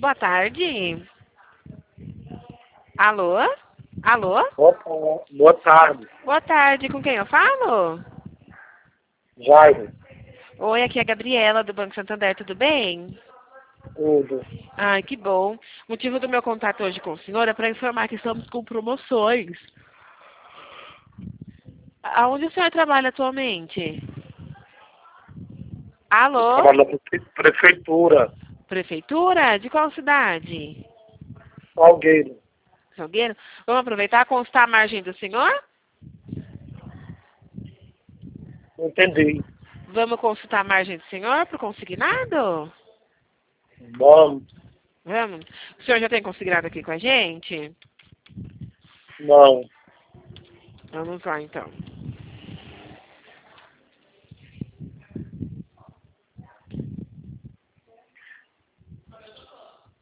Boa tarde. Alô? Alô? Boa tarde, Boa tarde, com quem eu falo? Jairo. Oi, aqui é a Gabriela do Banco Santander, tudo bem? Tudo. Ai, que bom. O motivo do meu contato hoje com o senhor é para informar que estamos com promoções. Aonde o senhor trabalha atualmente? Eu Alô? trabalho na prefeitura, Prefeitura? De qual cidade? Salgueiro. Salgueiro? Vamos aproveitar e constar a margem do senhor? Não entendi. Vamos consultar a margem do senhor para o consignado? Vamos. Vamos? O senhor já tem consignado aqui com a gente? Não. Vamos lá, então.